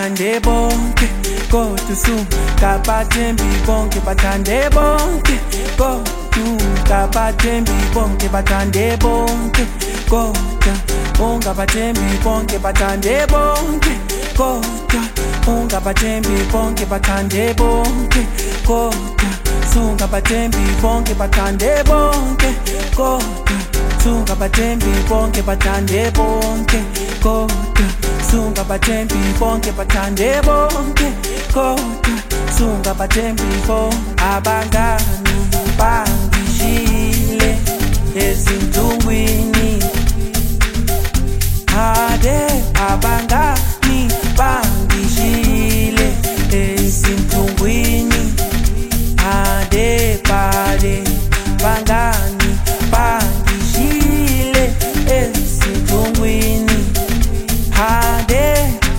bathande bonke kodwa sungabathembi bonke bathande bonke kodwa bathembi bonke bathande bonke kodwa ungabathembi bonke bathande bonke kodwa ungabathembi bonke bathande bonke kodwa sungabathembi bonke bathande bonke kodwa sungabathembi bonke bathande bonke kodwa sungabathembi bonke bathande bonke kodwa sungabathembi bonke abangani bangishile ezintungwini ade abangani bangishile ezintungwini ade pade bangani bangishile ezintungwini ade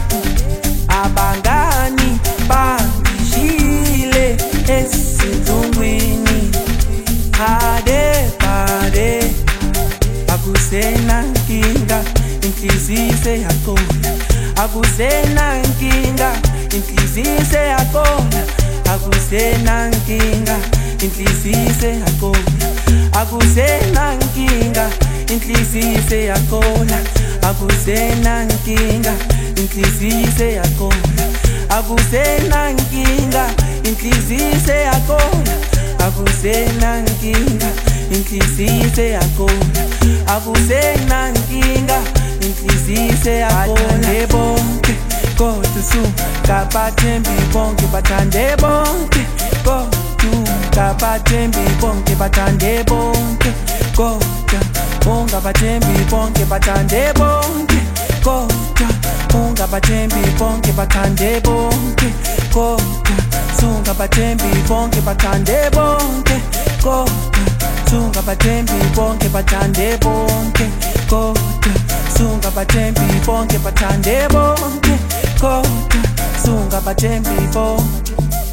abangani bangishile ezintungwini ade pade akusena nkinga inhliziyo yakona akusena nkinga inhliziyo yakona akusena nkinga inhliziyo yakona akusena nkinga inhliziyo yakona akusena nkinga inhliziyo yakona akusena nkinga inhliziyo yakona akusena nkinga inhliziyo yakona akusena nkinga inhliziyo yakona bonke kodwa sungabathembi bonke bathande bonke kodwa bathembi bonke bathande bonke kodwa ungabathembi bonke bathande bonke kodwa ungabathembi bonke bathande bonke kodwa sungabathembi bonke bathande bonke kodwa sungabathembi bonke bathande bonke kodwa sungabathembi bonke bathande bonke kodwa sungabathembi bonke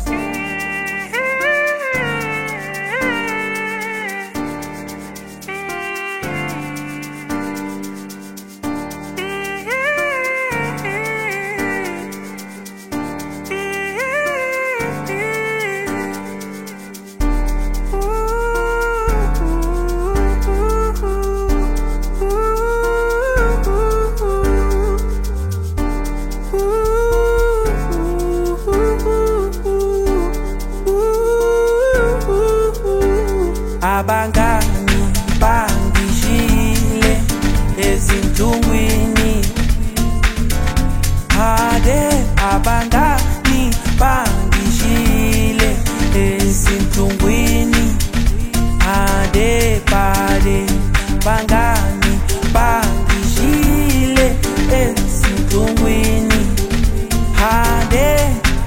abangani bangishile ezintungwini ade abangani bangishile ezintungwini ade pade bangani bangishile ezintungwini ade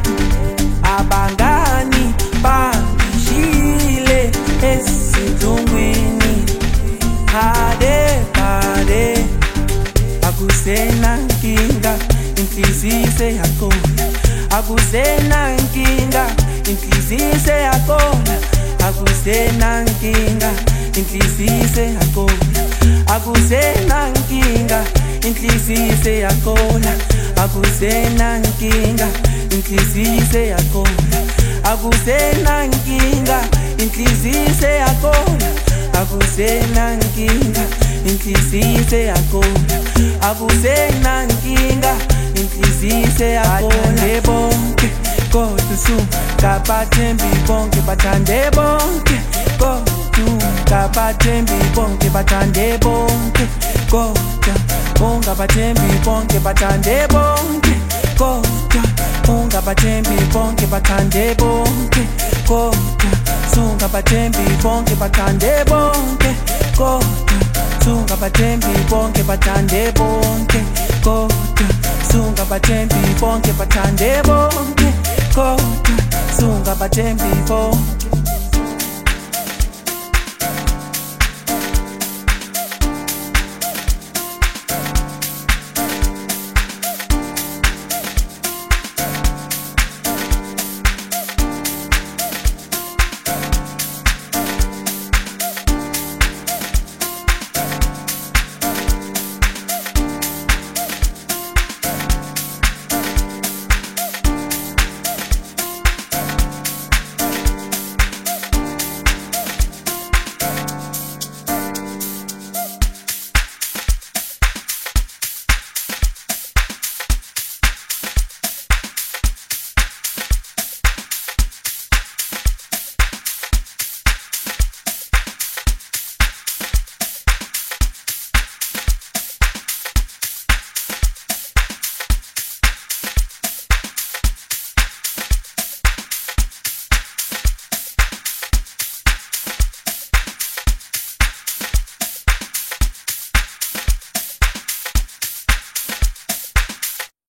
abangani bangishile ezintungwini ade pade akusena nkinga inhliziyo yakona akusena nkinga inhliziyo yakona akusena nkinga inhliziyo yakona akusena nkinga inhliziyo yakona akusena nkinga inhliziyo yakona akusena nkinga inhliziyo yakona akusena nkinga inhliziyo yakona akusena nkinga inhliziyo yakona bonke kodwa sungabathembi bonke bathande bonke kodwa bathembi bonke bathande bonke kodwa ungabathembi bonke bathande bonke kodwa ungabathembi bonke bathande bonke kodwa sungabathembi bonke bathande bonke kodwa sungabathembi bonke bathande bonke kodwa sungabathembi bonke bathande bonke kodwa sungabathembi bonke